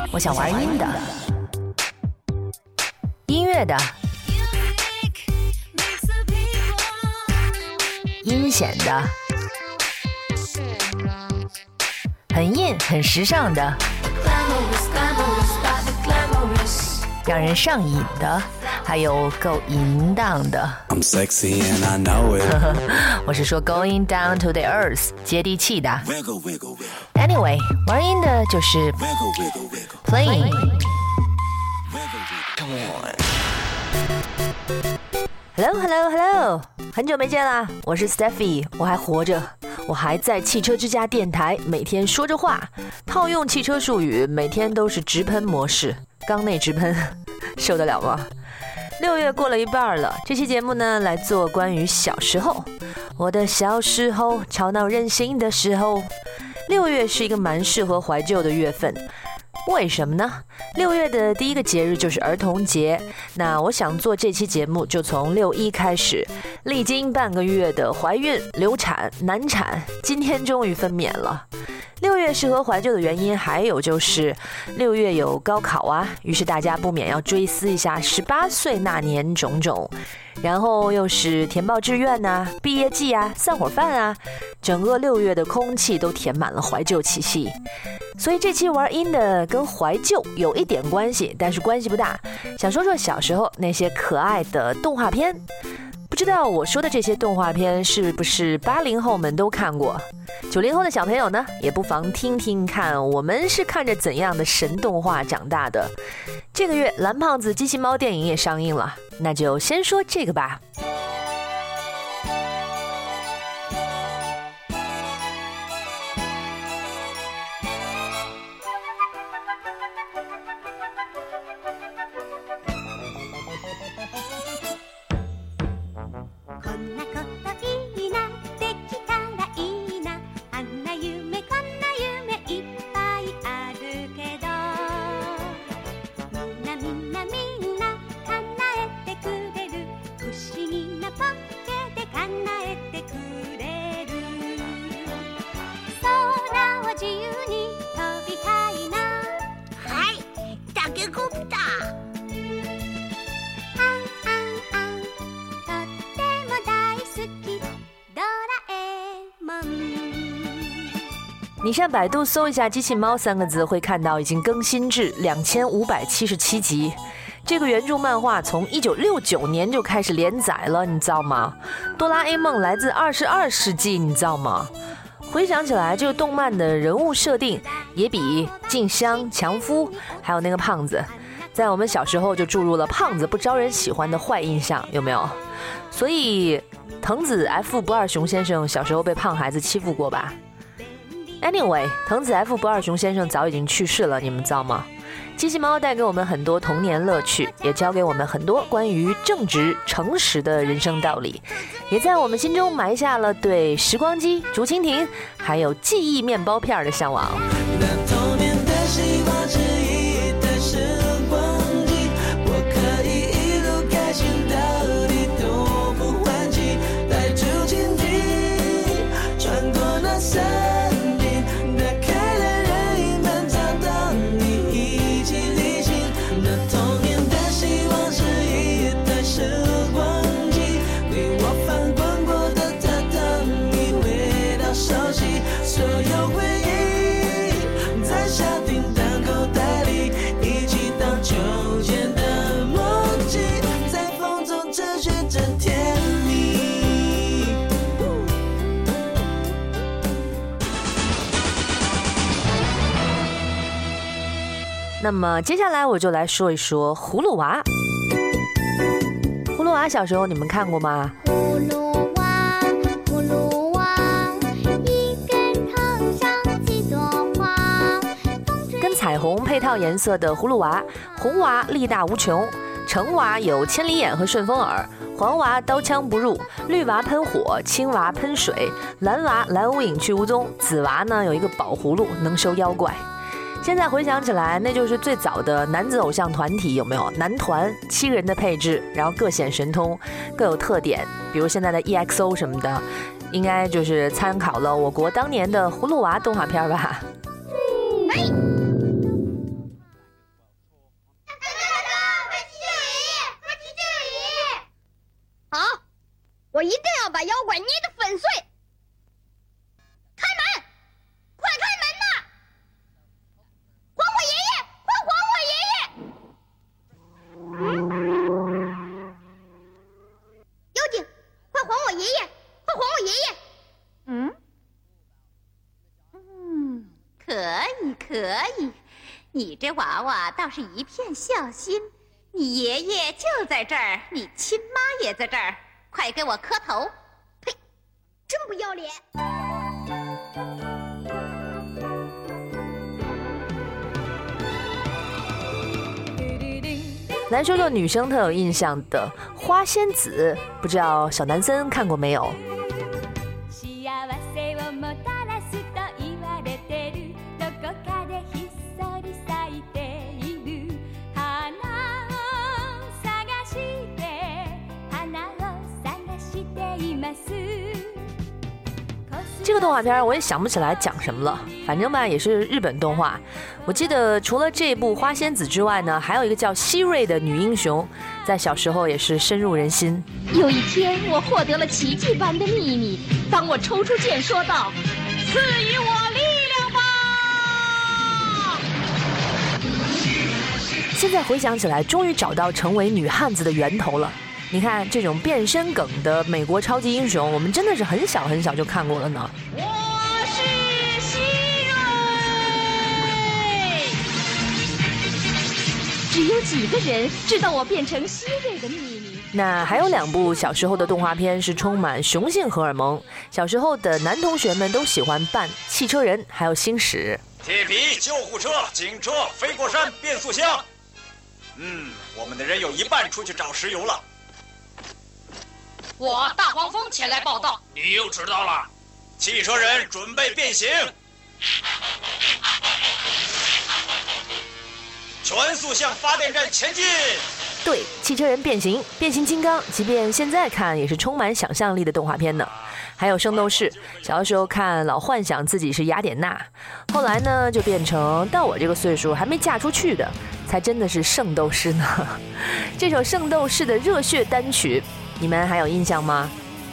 我想玩音的、音乐的、阴险的、很硬很时尚的、让人上瘾的，还有够淫荡的。 I'm sexy and I know it 我是说 going down to the earth 接地气的。 Anyway 玩音的就是 playing。 Hello 很久没见啦，我是 Steffi， 我还活着，我还在汽车之家电台每天说着话，套用汽车术语，每天都是直喷模式，缸内直喷受得了吗？6月过了一半了，这期节目呢来做关于小时候。我的小时候吵闹任性的时候。6月是一个蛮适合怀旧的月份，为什么呢？6月的第一个节日就是儿童节，那我想做这期节目就从6·1开始，历经半个月的怀孕、流产、难产，今天终于分娩了。6月适合怀旧的原因还有就是6月有高考啊，于是大家不免要追思一下18岁那年种种，然后又是填报志愿啊、毕业季啊、散伙饭啊，整个6月的空气都填满了怀旧气息。所以这期玩音的跟怀旧有一点关系，但是关系不大，想说说小时候那些可爱的动画片。不知道我说的这些动画片是不是80后们都看过？90后的小朋友呢，也不妨听听看我们是看着怎样的神动画长大的。这个月蓝胖子机器猫电影也上映了，那就先说这个吧。你上百度搜一下机器猫3个字，会看到已经更新至2577集。这个原著漫画从1969年就开始连载了，你知道吗？哆啦 A 梦来自22世纪，你知道吗？回想起来，这个动漫的人物设定也比静香、强夫还有那个胖子，在我们小时候就注入了胖子不招人喜欢的坏印象，有没有？所以藤子 F 不二雄先生小时候被胖孩子欺负过吧？Anyway， 藤子 F 不二雄先生早已经去世了，你们知道吗？机器猫带给我们很多童年乐趣，也教给我们很多关于正直、诚实的人生道理，也在我们心中埋下了对时光机、竹蜻蜓还有记忆面包片的向往。童年的希望是一代时光机，我可以一路开心到底都不换气，带竹蜻蜓穿过那森那么接下来我就来说一说葫芦娃。葫芦娃小时候你们看过吗？ 葫芦娃，葫芦娃，一根藤上几朵花。 跟彩虹配套颜色的葫芦娃，红娃力大无穷，橙娃有千里眼和顺风耳，黄娃刀枪不入，绿娃喷火，青娃喷水，蓝娃蓝无影去无踪，紫娃呢有一个宝葫芦能收妖怪。现在回想起来，那就是最早的男子偶像团体，有没有？男团7个人的配置，然后各显神通，各有特点，比如现在的 EXO 什么的，应该就是参考了我国当年的葫芦娃动画片吧。 以，你这娃娃倒是一片孝心。你爷爷就在这儿，你亲妈也在这儿，快给我磕头！呸， 真不要脸！ 来说说女生特有印象的《花仙子》，不知道小男生看过没有？这个动画片我也想不起来讲什么了，反正吧也是日本动画。我记得除了这部《花仙子》之外呢，还有一个叫希瑞的女英雄，在小时候也是深入人心。 有一天，我获得了奇迹般的秘密。当我抽出剑说道：“赐予我力量吧！” 现在回想起来，终于找到成为女汉子的源头了。你看这种变身梗的美国超级英雄，我们真的是很小很小就看过了呢。 我是希瑞，只有几个人知道我变成希瑞的秘密。 那还有2部小时候的动画片是充满雄性荷尔蒙，小时候的男同学们都喜欢扮汽车人，还有星矢。 铁皮、救护车、警车、飞过山、变速箱。我们的人有一半出去找石油了。 我大黄蜂前来报道。 你又知道了。汽车人准备变形。全速向发电站前进。 对，汽车人变形、变形金刚，即便现在看也是充满想象力的动画片呢。还有圣斗士，小的时候看老幻想自己是雅典娜，后来呢就变成到我这个岁数还没嫁出去的，才真的是圣斗士呢。这首圣斗士的热血单曲，你们还有印象吗？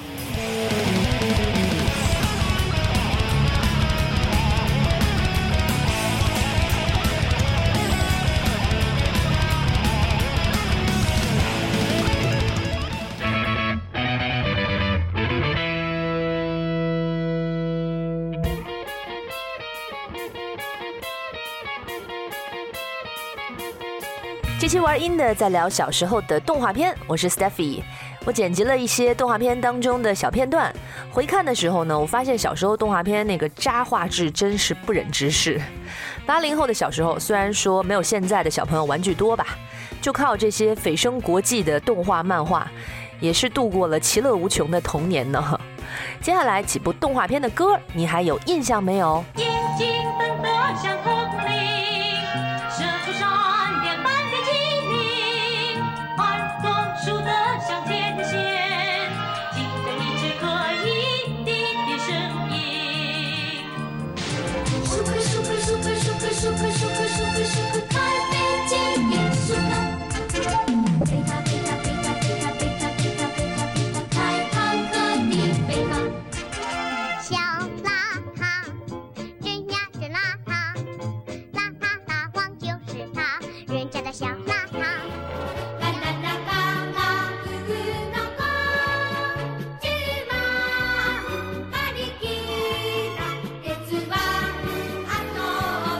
这期玩音的在聊小时候的动画片，我是 Steffi。我剪辑了一些动画片当中的小片段，回看的时候呢，我发现小时候动画片那个渣画质真是不忍直视。80后的小时候，虽然说没有现在的小朋友玩具多吧，就靠这些蜚声国际的动画漫画，也是度过了其乐无穷的童年呢。接下来几部动画片的歌，你还有印象没有？ 眼睛瞪得像铜铃，射出闪电般的机灵，耳朵竖得像天线，听着一只可以的声音。舒克舒克舒克舒克舒克舒克舒克舒克，开飞机变速了，飞它飞它飞它飞它飞它飞它飞它飞它，开坦克的飞它。 小邋遢，真呀真邋遢，邋遢大王就是他，人家的小邋遢。 啦啦啦啦啦，咕咕の子，チューマー、張り切った鉄はアト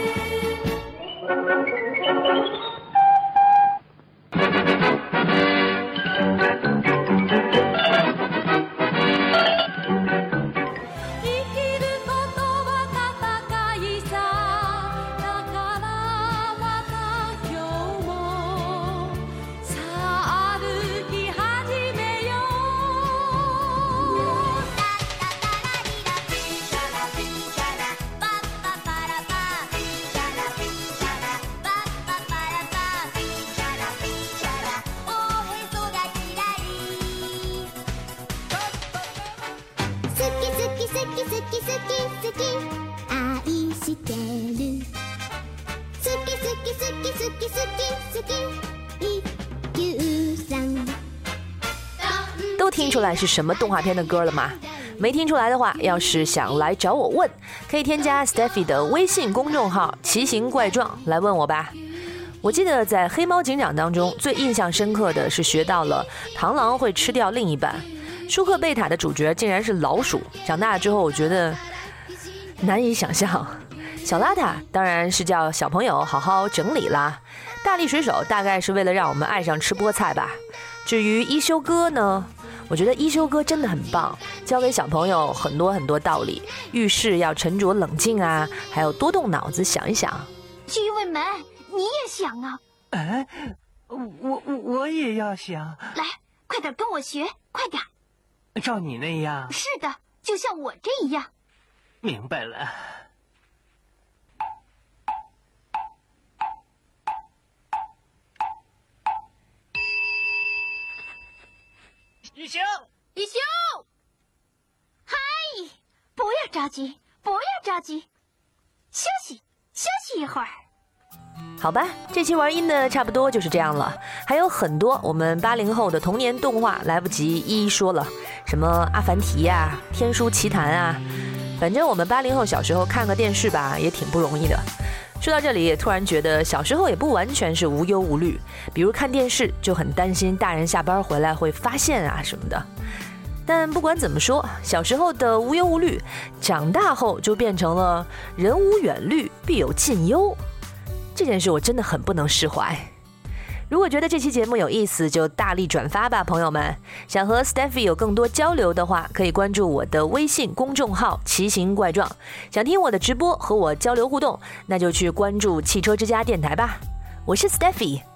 ム。生きることは戦いさ、だからまた今日もさあ歩き始めよう。 タタタラリラピーシャラピーシャラパッパパラパピーシャラピーシャラパッパパラパピーシャラピーシャラおへそがきらり好き好き好き好き好き好き愛してる好き好き好き好き好き好き一休さん都听出来是什么动画片的歌了吗？没听出来的话，要是想来找我问，可以添加 Steffi 的微信公众号奇形怪状来问我吧。我记得在黑猫警长当中最印象深刻的是学到了螳螂会吃掉另一半，舒克贝塔的主角竟然是老鼠，长大了之后我觉得难以想象。 小邋遢当然是叫小朋友好好整理啦。大力水手大概是为了让我们爱上吃菠菜吧。至于一休哥呢，我觉得一休哥真的很棒，教给小朋友很多道理，遇事要沉着冷静啊，还有多动脑子想一想。 徐伟门，你也想啊？ 哎，我也要想， 来，快点跟我学，快点。 照你那样。 是的，就像我这样。 明白了。一休， 嗨，不要着急，不要着急，休息一会儿。 好吧，这期玩音的差不多就是这样了，还有很多我们80后的童年动画来不及一一说了，什么阿凡提呀、天书奇谭啊，反正我们80后小时候看个电视吧，也挺不容易的。说到这里，也突然觉得小时候也不完全是无忧无虑，比如看电视就很担心大人下班回来会发现啊什么的。但不管怎么说，小时候的无忧无虑，长大后就变成了人无远虑，必有近忧。这件事我真的很不能释怀。如果觉得这期节目有意思，就大力转发吧，朋友们。想和 Steffi 有更多交流的话，可以关注我的微信公众号奇形怪状。想听我的直播和我交流互动，那就去关注汽车之家电台吧。我是 Steffi。